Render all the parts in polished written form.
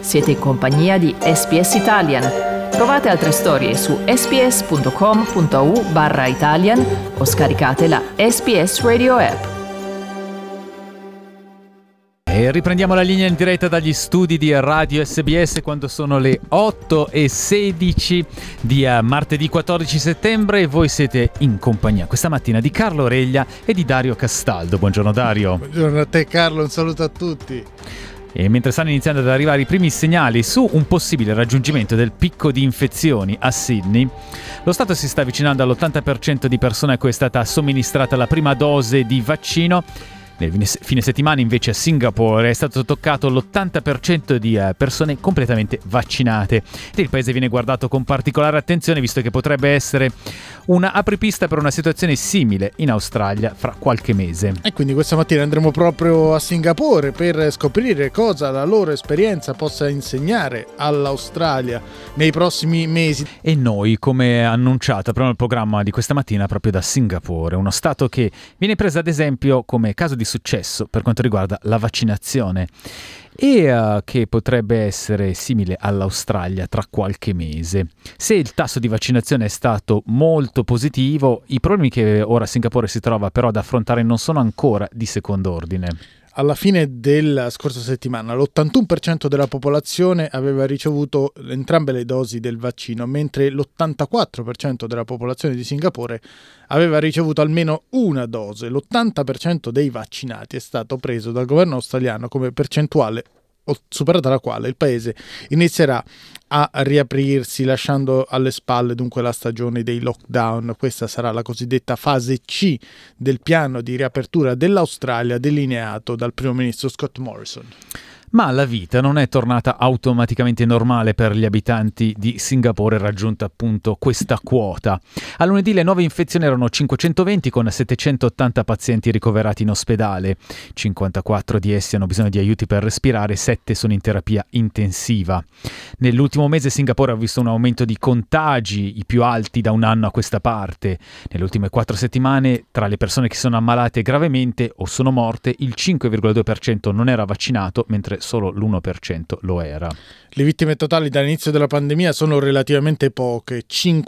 Siete in compagnia di SBS Italian. Trovate altre storie su sbs.com.au/Italian o scaricate la SBS Radio app. E riprendiamo la linea in diretta dagli studi di Radio SBS quando sono le 8:16 di martedì 14 settembre e voi siete in compagnia questa mattina di Carlo Reglia e di Dario Castaldo. Buongiorno Dario. Buongiorno a te Carlo, un saluto a tutti. E mentre stanno iniziando ad arrivare i primi segnali su un possibile raggiungimento del picco di infezioni a Sydney, lo Stato si sta avvicinando all'80% di persone a cui è stata somministrata la prima dose di vaccino. Nel fine settimana invece a Singapore è stato toccato l'80% di persone completamente vaccinate e il paese viene guardato con particolare attenzione visto che potrebbe essere una apripista per una situazione simile in Australia fra qualche mese. E quindi questa mattina andremo proprio a Singapore per scoprire cosa la loro esperienza possa insegnare all'Australia nei prossimi mesi. E noi, come annunciato proprio nel programma di questa mattina, proprio da Singapore, uno stato che viene preso ad esempio come caso di successo per quanto riguarda la vaccinazione e che potrebbe essere simile all'Australia tra qualche mese. Se il tasso di vaccinazione è stato molto positivo, i problemi che ora Singapore si trova però ad affrontare non sono ancora di secondo ordine. Alla fine della scorsa settimana l'81% della popolazione aveva ricevuto entrambe le dosi del vaccino, mentre l'84% della popolazione di Singapore aveva ricevuto almeno una dose. L'80% dei vaccinati è stato preso dal governo australiano come percentuale superata la quale il paese inizierà a riaprirsi lasciando alle spalle dunque la stagione dei lockdown. Questa sarà la cosiddetta fase C del piano di riapertura dell'Australia delineato dal primo ministro Scott Morrison. Ma la vita non è tornata automaticamente normale per gli abitanti di Singapore, raggiunta appunto questa quota. A lunedì le nuove infezioni erano 520 con 780 pazienti ricoverati in ospedale. 54 di essi hanno bisogno di aiuti per respirare, 7 sono in terapia intensiva. Nell'ultimo mese Singapore ha visto un aumento di contagi, i più alti da un anno a questa parte. Nelle ultime 4 settimane, tra le persone che sono ammalate gravemente o sono morte, il 5,2% non era vaccinato, mentre solo l'1% lo era. Le vittime totali dall'inizio della pandemia sono relativamente poche,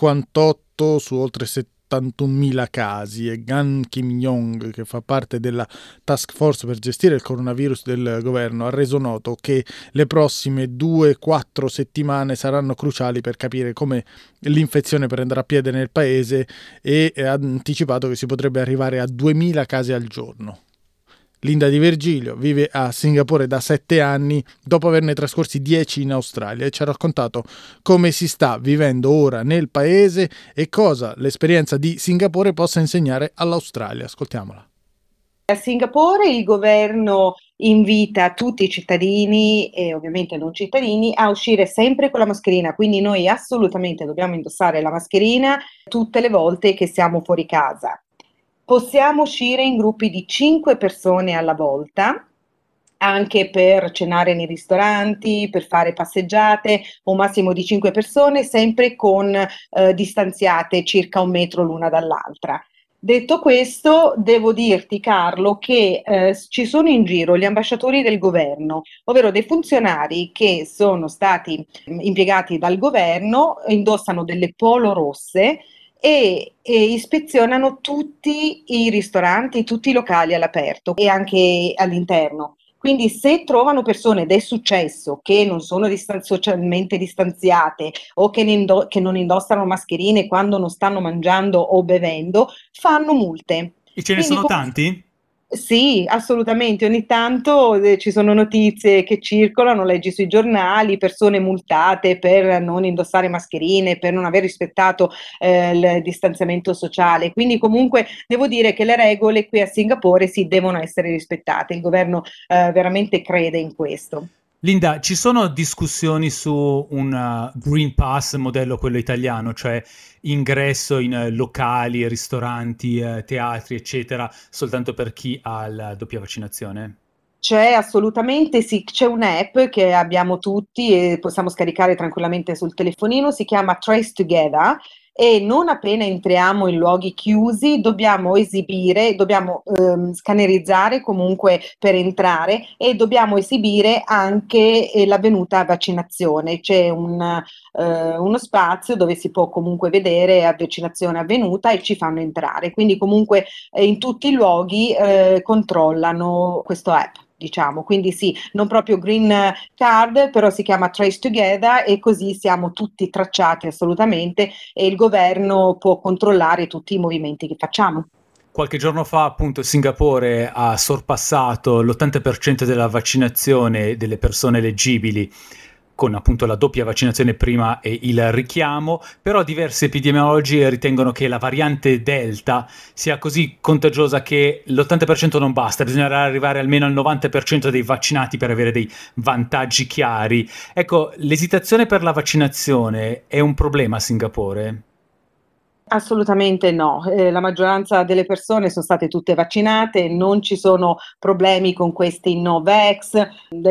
58 su oltre 71.000 casi, e Gan Kim-yong, che fa parte della task force per gestire il coronavirus del governo, ha reso noto che le prossime 2-4 settimane saranno cruciali per capire come l'infezione prenderà piede nel paese e ha anticipato che si potrebbe arrivare a 2.000 casi al giorno. Linda Di Virgilio vive a Singapore da 7 anni dopo averne trascorsi 10 in Australia e ci ha raccontato come si sta vivendo ora nel paese e cosa l'esperienza di Singapore possa insegnare all'Australia. Ascoltiamola. A Singapore il governo invita tutti i cittadini e ovviamente non cittadini a uscire sempre con la mascherina, quindi noi assolutamente dobbiamo indossare la mascherina tutte le volte che siamo fuori casa. Possiamo uscire in gruppi di 5 persone alla volta, anche per cenare nei ristoranti, per fare passeggiate, un massimo di 5 persone, sempre con distanziate circa 1 metro l'una dall'altra. Detto questo, devo dirti Carlo che ci sono in giro gli ambasciatori del governo, ovvero dei funzionari che sono stati impiegati dal governo, indossano delle polo rosse e ispezionano tutti i ristoranti, tutti i locali all'aperto e anche all'interno. Quindi se trovano persone, ed è successo, che non sono socialmente distanziate o che non indossano mascherine quando non stanno mangiando o bevendo, fanno multe. E ce ne sono tanti? Sì, assolutamente. Ogni tanto ci sono notizie che circolano, leggi sui giornali, persone multate per non indossare mascherine, per non aver rispettato il distanziamento sociale. Quindi comunque devo dire che le regole qui a Singapore sì, devono essere rispettate. Il governo veramente crede in questo. Linda, ci sono discussioni su un Green Pass modello quello italiano, cioè ingresso in locali, ristoranti, teatri, eccetera, soltanto per chi ha la doppia vaccinazione? C'è assolutamente, sì, c'è un'app che abbiamo tutti e possiamo scaricare tranquillamente sul telefonino, si chiama Trace Together e non appena entriamo in luoghi chiusi dobbiamo esibire, dobbiamo scannerizzare comunque per entrare e dobbiamo esibire anche l'avvenuta vaccinazione. C'è uno spazio dove si può comunque vedere vaccinazione avvenuta e ci fanno entrare, quindi comunque in tutti i luoghi controllano questo app. Diciamo, quindi sì, non proprio green card, però si chiama Trace Together e così siamo tutti tracciati assolutamente e il governo può controllare tutti i movimenti che facciamo. Qualche giorno fa, appunto, Singapore ha sorpassato l'80% della vaccinazione delle persone eleggibili, con appunto la doppia vaccinazione prima e il richiamo, però diversi epidemiologi ritengono che la variante Delta sia così contagiosa che l'80% non basta, bisognerà arrivare almeno al 90% dei vaccinati per avere dei vantaggi chiari. Ecco, l'esitazione per la vaccinazione è un problema a Singapore? Assolutamente no, la maggioranza delle persone sono state tutte vaccinate, non ci sono problemi con questi no-vax,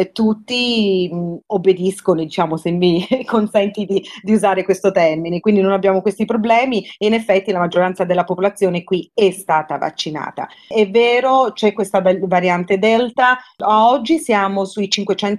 tutti obbediscono, diciamo, se mi consenti di usare questo termine, quindi non abbiamo questi problemi e in effetti la maggioranza della popolazione qui è stata vaccinata. È vero, c'è questa variante Delta, oggi siamo sui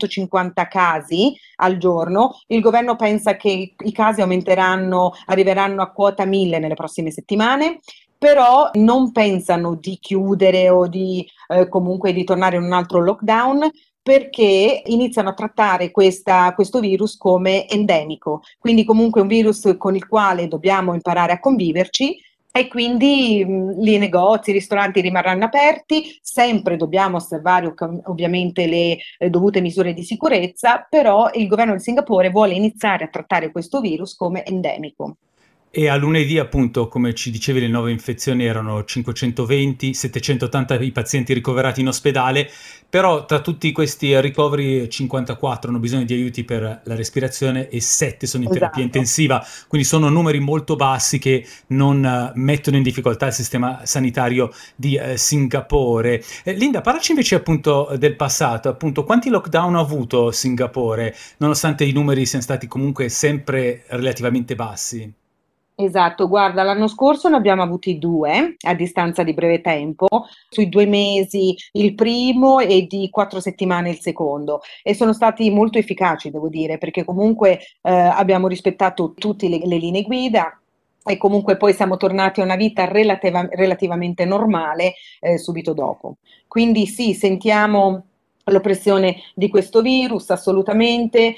550 casi al giorno, il governo pensa che i casi arriveranno a quota 1000 nelle prossime settimane, però non pensano di chiudere o di comunque di tornare in un altro lockdown perché iniziano a trattare questo virus come endemico, quindi comunque un virus con il quale dobbiamo imparare a conviverci e quindi i negozi, i ristoranti rimarranno aperti, sempre dobbiamo osservare ovviamente le dovute misure di sicurezza, però il governo di Singapore vuole iniziare a trattare questo virus come endemico. E a lunedì, appunto, come ci dicevi, le nuove infezioni erano 520, 780 i pazienti ricoverati in ospedale, però tra tutti questi ricoveri 54 hanno bisogno di aiuti per la respirazione e 7 sono in terapia intensiva, quindi sono numeri molto bassi che non mettono in difficoltà il sistema sanitario di Singapore. Linda, parlaci invece appunto del passato, appunto quanti lockdown ha avuto Singapore, nonostante i numeri siano stati comunque sempre relativamente bassi? Esatto, guarda, l'anno scorso ne abbiamo avuti 2 a distanza di breve tempo, sui 2 mesi il primo e di 4 settimane il secondo e sono stati molto efficaci, devo dire, perché comunque abbiamo rispettato tutte le linee guida e comunque poi siamo tornati a una vita relativamente normale subito dopo. Quindi sì, sentiamo l'oppressione di questo virus assolutamente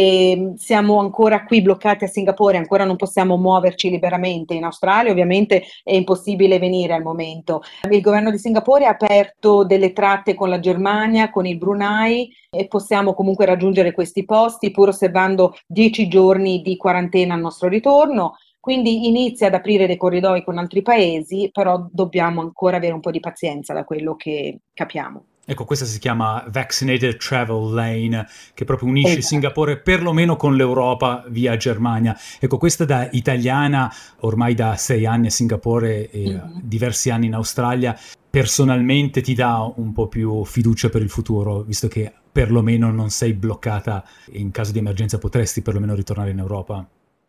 e siamo ancora qui bloccati a Singapore, ancora non possiamo muoverci liberamente. In Australia ovviamente è impossibile venire al momento. Il governo di Singapore ha aperto delle tratte con la Germania, con il Brunei e possiamo comunque raggiungere questi posti pur osservando 10 giorni di quarantena al nostro ritorno. Quindi inizia ad aprire dei corridoi con altri paesi, però dobbiamo ancora avere un po' di pazienza da quello che capiamo. Ecco, questa si chiama Vaccinated Travel Lane, che proprio unisce Esatto. Singapore perlomeno con l'Europa via Germania. Ecco, questa da italiana, ormai da 6 anni a Singapore e diversi anni in Australia, personalmente ti dà un po' più fiducia per il futuro, visto che perlomeno non sei bloccata e in caso di emergenza potresti perlomeno ritornare in Europa?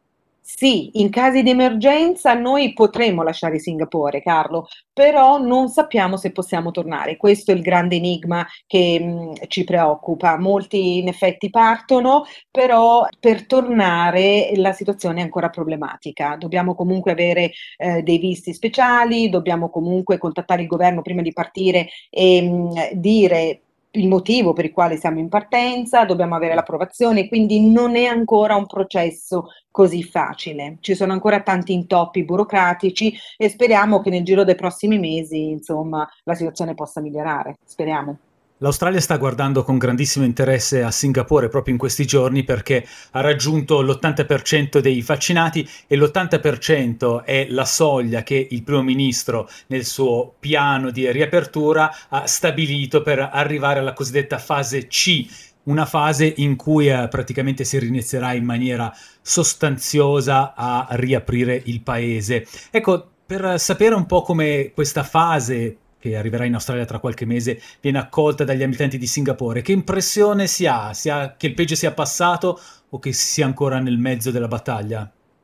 Sì, in casi di emergenza noi potremmo lasciare Singapore, Carlo, però non sappiamo se possiamo tornare. Questo è il grande enigma che ci preoccupa. Molti in effetti partono, però per tornare la situazione è ancora problematica. Dobbiamo comunque avere dei visti speciali, dobbiamo comunque contattare il governo prima di partire e dire il motivo per il quale siamo in partenza, dobbiamo avere l'approvazione, quindi non è ancora un processo così facile. Ci sono ancora tanti intoppi burocratici e speriamo che nel giro dei prossimi mesi, insomma, la situazione possa migliorare. Speriamo. L'Australia sta guardando con grandissimo interesse a Singapore proprio in questi giorni perché ha raggiunto l'80% dei vaccinati e l'80% è la soglia che il primo ministro nel suo piano di riapertura ha stabilito per arrivare alla cosiddetta fase C, una fase in cui praticamente si rinizierà in maniera sostanziosa a riaprire il paese. Ecco, per sapere un po' come questa fase che arriverà in Australia tra qualche mese, viene accolta dagli abitanti di Singapore. Che impressione si ha? Che il peggio sia passato o che si sia ancora nel mezzo della battaglia?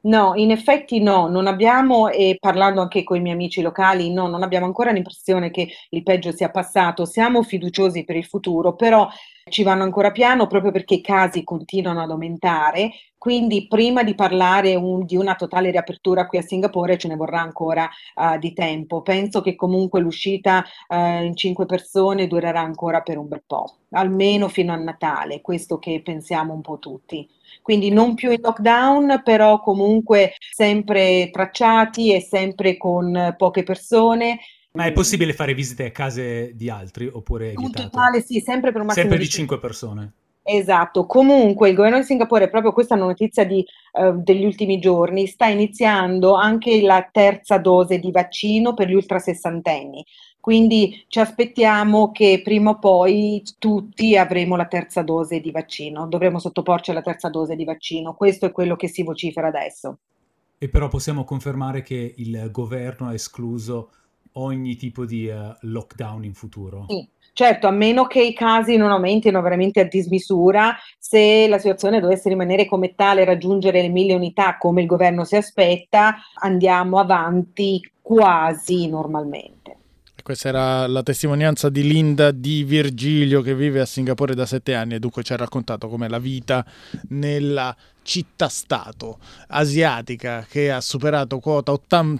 No, in effetti no, non abbiamo, e parlando anche con i miei amici locali, no, non abbiamo ancora l'impressione che il peggio sia passato. Siamo fiduciosi per il futuro, però ci vanno ancora piano proprio perché i casi continuano ad aumentare. Quindi prima di parlare di una totale riapertura qui a Singapore ce ne vorrà ancora di tempo. Penso che comunque l'uscita in 5 persone durerà ancora per un bel po', almeno fino a Natale, questo che pensiamo un po' tutti. Quindi non più in lockdown, però comunque sempre tracciati e sempre con poche persone. Ma è possibile fare visite a case di altri oppure è Un vietato? totale, sì, sempre per un massimo Sempre di di 5 persone. Esatto, comunque il governo di Singapore, proprio questa è una notizia degli ultimi giorni, sta iniziando anche la terza dose di vaccino per gli ultrasessantenni, quindi ci aspettiamo che prima o poi tutti avremo la terza dose di vaccino, dovremo sottoporci alla terza dose di vaccino, questo è quello che si vocifera adesso. E però possiamo confermare che il governo ha escluso ogni tipo di lockdown in futuro. Sì, certo, a meno che i casi non aumentino veramente a dismisura, se la situazione dovesse rimanere come tale, raggiungere le 1000 unità come il governo si aspetta, andiamo avanti quasi normalmente. Questa era la testimonianza di Linda Di Virgilio, che vive a Singapore da 7 anni e dunque ci ha raccontato com'è la vita nella città-stato asiatica che ha superato quota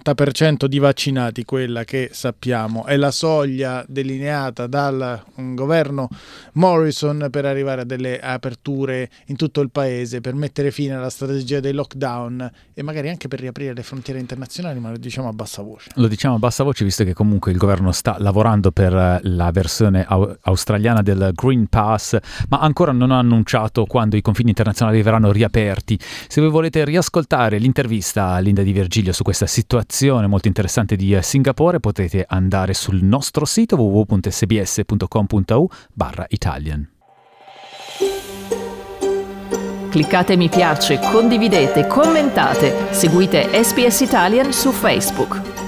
80% di vaccinati, quella che sappiamo è la soglia delineata dal governo Morrison per arrivare a delle aperture in tutto il paese, per mettere fine alla strategia dei lockdown e magari anche per riaprire le frontiere internazionali, ma lo diciamo a bassa voce. Lo diciamo a bassa voce visto che comunque il governo sta lavorando per la versione australiana del Green Pass, ma ancora non ha annunciato quando i confini internazionali verranno riaperti. Se voi volete riascoltare l'intervista a Linda Di Virgilio su questa situazione molto interessante di Singapore, potete andare sul nostro sito www.sbs.com.au/Italian. Cliccate mi piace, condividete, commentate, seguite SBS Italian su Facebook.